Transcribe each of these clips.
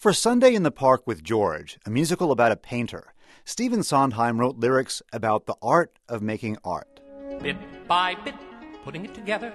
For Sunday in the Park with George, a musical about a painter, Stephen Sondheim wrote lyrics about the art of making art. Bit by bit, putting it together.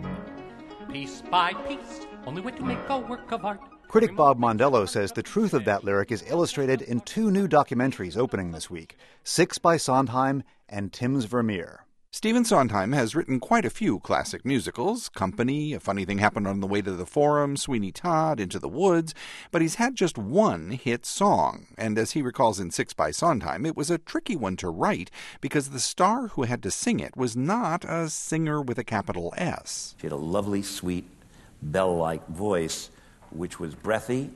Piece by piece, only way to make a work of art. Critic Bob Mondello says the truth of that lyric is illustrated in two new documentaries opening this week, Six by Sondheim and Tim's Vermeer. Stephen Sondheim has written quite a few classic musicals, Company, A Funny Thing Happened on the Way to the Forum, Sweeney Todd, Into the Woods, but he's had just one hit song. And as he recalls in Six by Sondheim, it was a tricky one to write because the star who had to sing it was not a singer with a capital S. She had a lovely, sweet, bell-like voice, which was breathy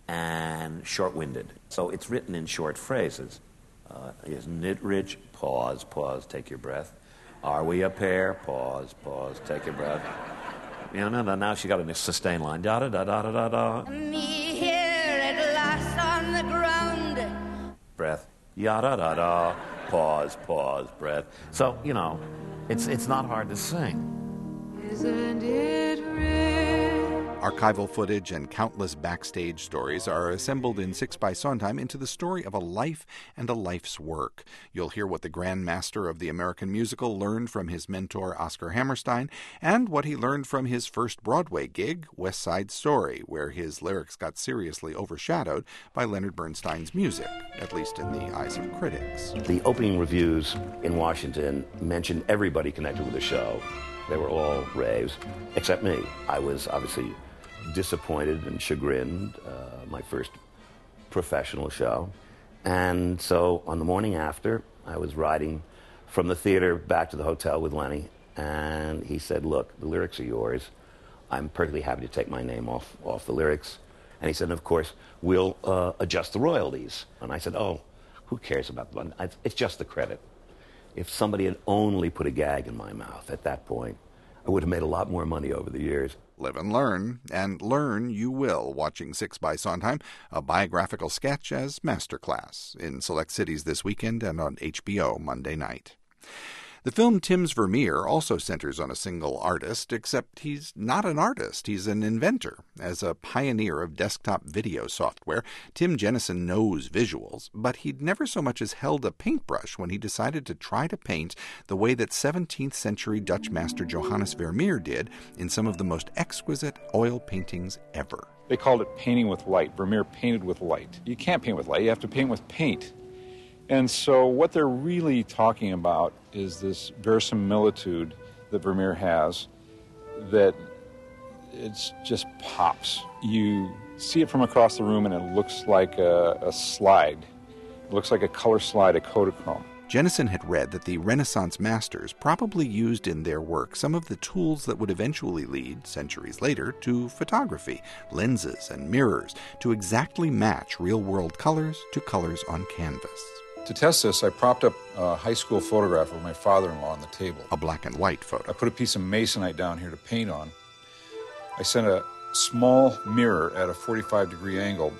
and short-winded. So it's written in short phrases. Isn't it rich? Pause, pause, take your breath. Are we a pair? Pause, pause, take your breath. Now she got a sustained line. Da-da-da-da-da-da. Me here at last on the ground. Breath. Ya-da-da-da. Pause, pause, breath. So, it's not hard to sing. Isn't it rich? Archival footage and countless backstage stories are assembled in Six by Sondheim into the story of a life and a life's work. You'll hear what the Grand Master of the American musical learned from his mentor Oscar Hammerstein, and what he learned from his first Broadway gig, West Side Story, where his lyrics got seriously overshadowed by Leonard Bernstein's music, at least in the eyes of critics. The opening reviews in Washington mentioned everybody connected with the show. They were all raves, except me. I was obviously disappointed and chagrined, my first professional show. And so on the morning after, I was riding from the theater back to the hotel with Lenny, and he said, look, the lyrics are yours. I'm perfectly happy to take my name off the lyrics. And he said, of course, we'll adjust the royalties. And I said, oh, who cares about the money? It's just the credit. If somebody had only put a gag in my mouth at that point, I would have made a lot more money over the years. Live and learn you will, watching Six by Sondheim, a biographical sketch as masterclass in select cities this weekend and on HBO Monday night. The film Tim's Vermeer also centers on a single artist, except he's not an artist, he's an inventor. As a pioneer of desktop video software, Tim Jennison knows visuals, but he'd never so much as held a paintbrush when he decided to try to paint the way that 17th century Dutch master Johannes Vermeer did in some of the most exquisite oil paintings ever. They called it painting with light. Vermeer painted with light. You can't paint with light, you have to paint with paint. And so what they're really talking about is this verisimilitude that Vermeer has, that it just pops. You see it from across the room and it looks like a slide. It looks like a color slide, a Kodachrome. Jennison had read that the Renaissance masters probably used in their work some of the tools that would eventually lead, centuries later, to photography, lenses and mirrors, to exactly match real-world colors to colors on canvas. To test this, I propped up a high school photograph of my father-in-law on the table. A black and white photo. I put a piece of masonite down here to paint on. I sent a small mirror at a 45-degree angle.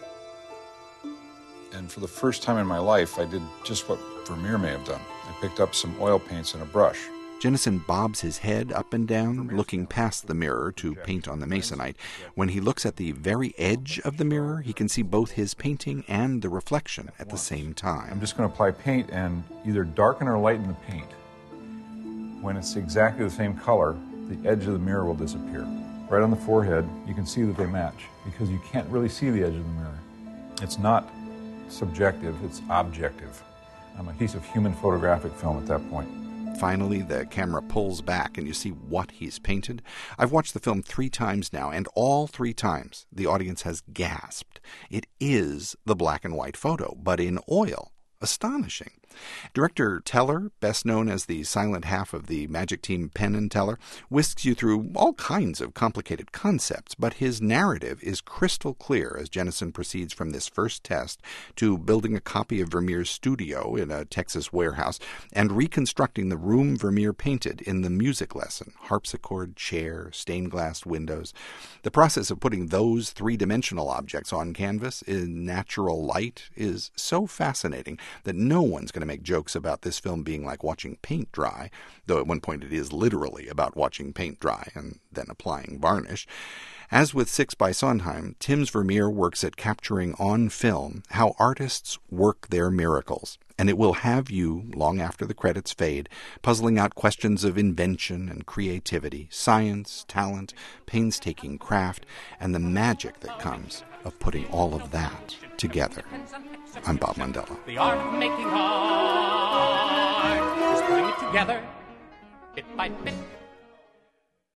And for the first time in my life, I did just what Vermeer may have done. I picked up some oil paints and a brush. Jennison bobs his head up and down, looking past the mirror to paint on the masonite. When he looks at the very edge of the mirror, he can see both his painting and the reflection at the same time. I'm just going to apply paint and either darken or lighten the paint. When it's exactly the same color, the edge of the mirror will disappear. Right on the forehead, you can see that they match because you can't really see the edge of the mirror. It's not subjective, it's objective. I'm a piece of human photographic film at that point. Finally, the camera pulls back and you see what he's painted. I've watched the film 3 times now, and all 3 times the audience has gasped. It is the black and white photo, but in oil. Astonishing. Director Teller, best known as the silent half of the Magic Team Penn and Teller, whisks you through all kinds of complicated concepts, but his narrative is crystal clear as Jennison proceeds from this first test to building a copy of Vermeer's studio in a Texas warehouse and reconstructing the room Vermeer painted in the music lesson, harpsichord, chair, stained glass windows. The process of putting those 3-dimensional objects on canvas in natural light is so fascinating that no one's going to make jokes about this film being like watching paint dry, though at one point it is literally about watching paint dry and then applying varnish. As with 6 by Sondheim, Tim's Vermeer works at capturing on film how artists work their miracles, and it will have you, long after the credits fade, puzzling out questions of invention and creativity, science, talent, painstaking craft, and the magic that comes of putting all of that together. I'm Bob Mandela. The art of making art is putting it together bit by bit.